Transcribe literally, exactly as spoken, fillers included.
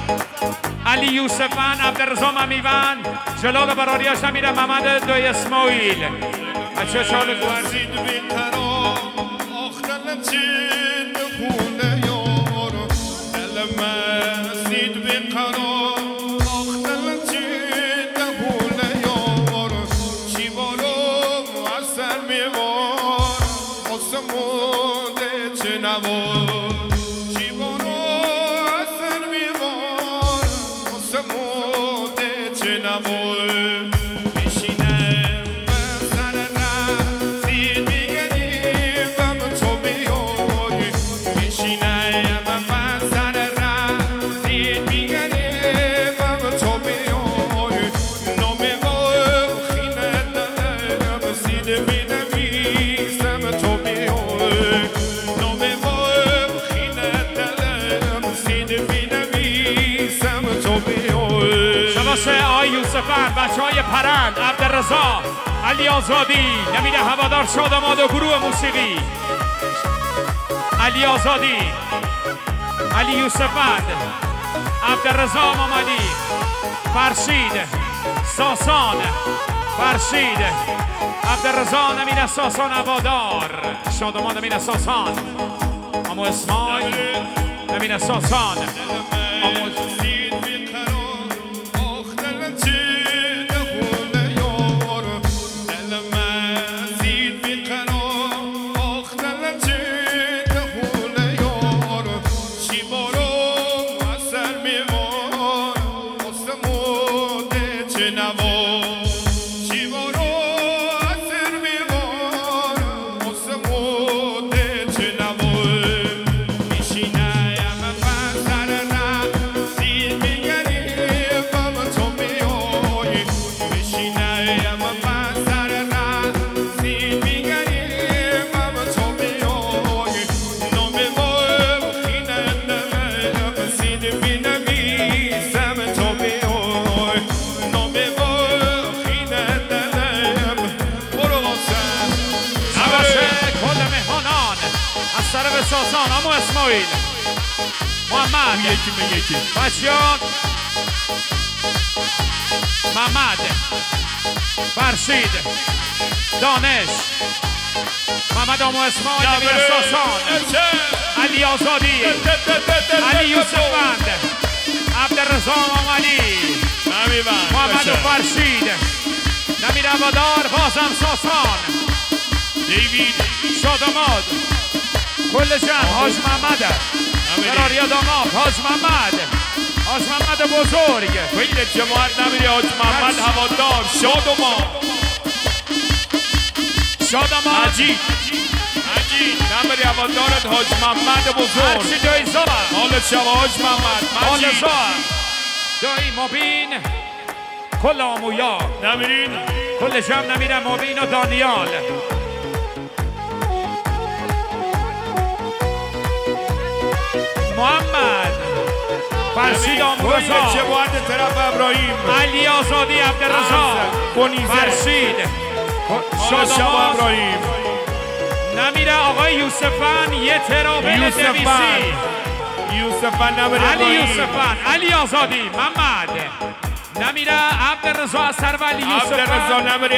علی یوسفن، عبدالرضا ممیون، جلال براریاش نمیره، محمد دوی اسماعیل. بچه چالو ورزید بیقرار آخ دلم چید خونه یار دلم ازید بیقرار آخ دلم چید خونه یار چی بارو از سر میوار آسمونه چه نوار چی بارو از سر میوار آسمونه چه نوار آی یوسفن، بچه های پرند، عبدالرضا، علی آزادی، نمیده هوادار شادماد و گروه موسیقی، علی آزادی، علی یوسفن، عبدالرضا محمدی، فرشید، ساسان، فرشید، عبدالرضا نمیده ساسان هوادار، شادماد نمیده ساسان، امو اسماعیل نمیده ساسان، امو به ساسان، امو اسماعیل، محمد، یکی یکی بچیان، محمد، فرشید، دانش، محمد امو اسماعیل، نبیر ساسان، علی آزادی، علی یوسفند، عبدالرضا محمدی، محمد و فرشید، نمیر هوادار، بازم ساسان، دیوید، شادماد، کل جمع، حاج محمد، براریا داماد، حاج محمد، حاج محمد بزرگ، کل جماعت نمیری حاج محمد هوادار، شادماد، شادماد، عجید، عجید، نمیری هوادارت حاج محمد بزرگ، هرچی دوی زا، حال شب حاج محمد، حال زا، دوی مبین، کل آمویا، نمیرین، کل جمع نمیره مبین و دانیال، محمد، فرشید آموزا، چه باید طرف ابراهیم، علی آزادی، عبدالرضا، فرشید، شادماد ابراهیم، نمیره آقای یوسفن، یه ترابل دویسی، یوسفن نمیره علی یوسفن، علی آزادی، محمد، نمیره عبدالرضا اثر و علی یوسفن، عبدالرضا نمیره